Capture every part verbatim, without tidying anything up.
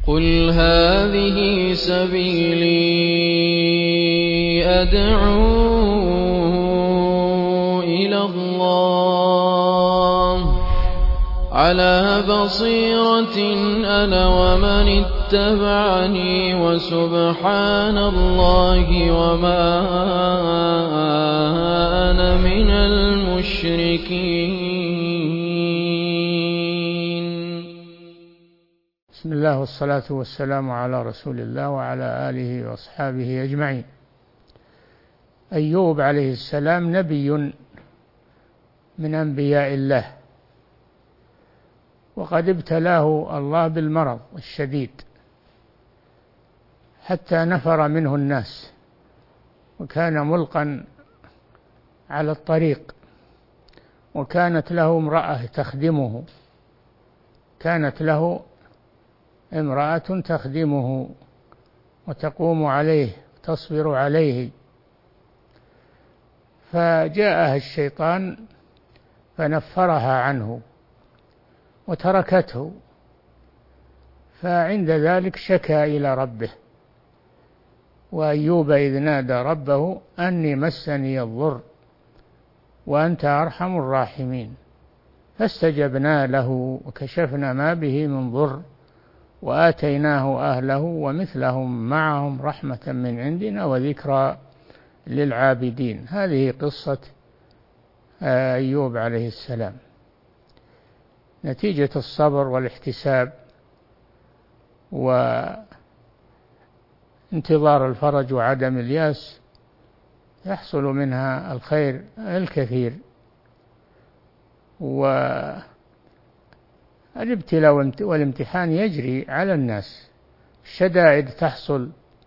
قل هذه سبيلي أدعو إلى الله على بصيرة أنا ومن اتبعني وسبحان الله وما أنا من المشركين. بسم الله والصلاة والسلام على رسول الله وعلى آله وأصحابه أجمعين. أيوب عليه السلام نبي من أنبياء الله، وقد ابتلاه الله بالمرض الشديد حتى نفر منه الناس، وكان ملقا على الطريق، وكانت له امرأة تخدمه كانت له امرأة تخدمه وتقوم عليه تصبر عليه، فجاءها الشيطان فنفرها عنه وتركته، فعند ذلك شكا إلى ربه. وأيوب إذ نادى ربه أني مسني الضر وأنت أرحم الراحمين، فاستجبنا له وكشفنا ما به من ضر وآتيناه أهله ومثلهم معهم رحمة من عندنا وذكرى للعابدين. هذه قصة أيوب عليه السلام. نتيجة الصبر والاحتساب وانتظار الفرج وعدم الياس يحصل منها الخير الكثير. والابتلاء والامتحان يجري على الناس، الشدائد تحصل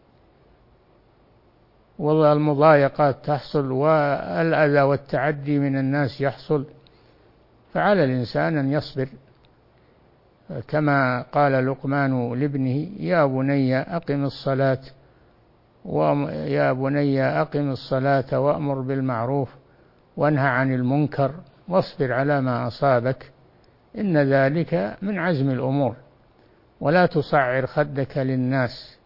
والمضايقات تحصل والأذى والتعدي من الناس يحصل، فعلى الإنسان أن يصبر، كما قال لقمان لابنه يا بني أقم الصلاة يا بني أقم الصلاة وأمر بالمعروف وانهى عن المنكر واصبر على ما أصابك إن ذلك من عزم الأمور، ولا تصعر خدك للناس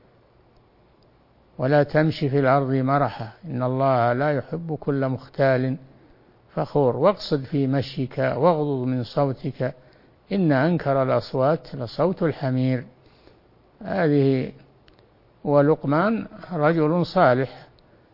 ولا تمشي في الأرض مرحا إن الله لا يحب كل مختال فخور، واقصد في مشيك واغضض من صوتك إن أنكر الأصوات لصوت الحمير. هذه ولقمان رجل صالح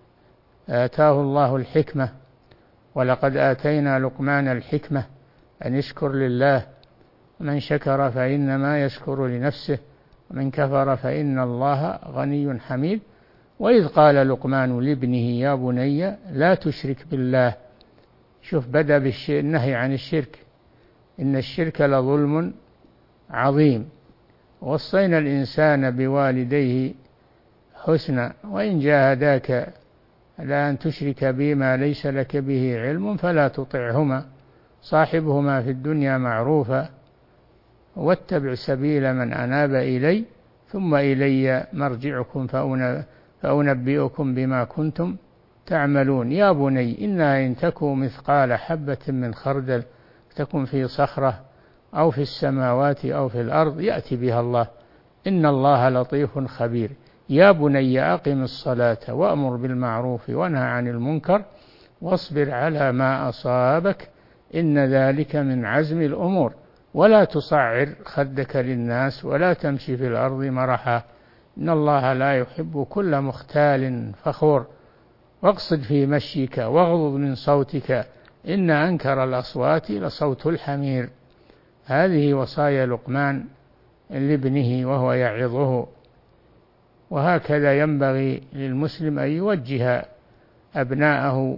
آتاه الله الحكمة، ولقد آتينا لقمان الحكمة أن يشكر لله، من شكر فإنما يشكر لنفسه ومن كفر فإن الله غني حميد. وإذ قال لقمان لابنه يا بني لا تشرك بالله، شوف بدأ بالنهي عن الشرك، إن الشرك لظلم عظيم. وصينا الإنسان بوالديه حسنا وإن جاهداك على أن تشرك بي ما ليس لك به علم فلا تطعهما صاحبهما في الدنيا معروفا واتبع سبيل من أناب إلي ثم إلي مرجعكم فأنبئكم بما كنتم تعملون. يا بني إنها إن تكن مثقال حبة من خردل تكن في صخرة أو في السماوات أو في الأرض يأتي بها الله إن الله لطيف خبير. يا بني أقم الصلاة وأمر بالمعروف وانهى عن المنكر واصبر على ما أصابك إن ذلك من عزم الأمور ولا تصعر خدك للناس ولا تمشي في الأرض مرحا إن الله لا يحب كل مختال فخور، واقصد في مشيك واغضض من صوتك إن أنكر الأصوات لصوت الحمير. هذه وصايا لقمان لابنه وهو يعظه، وهكذا ينبغي للمسلم أن يوجه أبناءه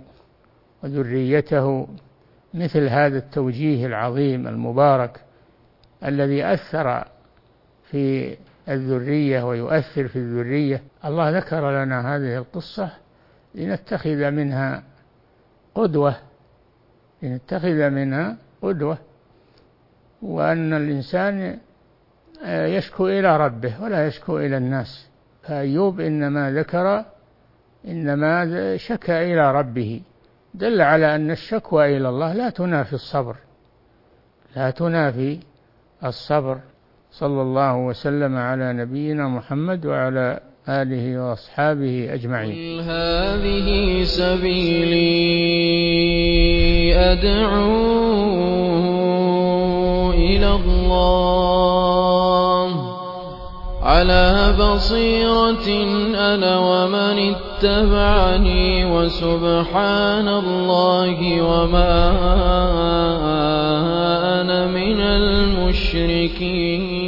وذريته مثل هذا التوجيه العظيم المبارك الذي أثر في الذرية ويؤثر في الذرية. الله ذكر لنا هذه القصة لنتخذ منها قدوة لنتخذ منها قدوة وأن الإنسان يشكو إلى ربه ولا يشكو إلى الناس. فأيوب إنما ذكر إنما شكى إلى ربه، دل على أن الشكوى إلى الله لا تنافي الصبر لا تنافي الصبر صلى الله وسلم على نبينا محمد وعلى آله وأصحابه أجمعين. قل هذه سبيلي أدعو إلى الله على بصيرة أنا ومن اتبعني وسبحان الله وما أنا من المشركين.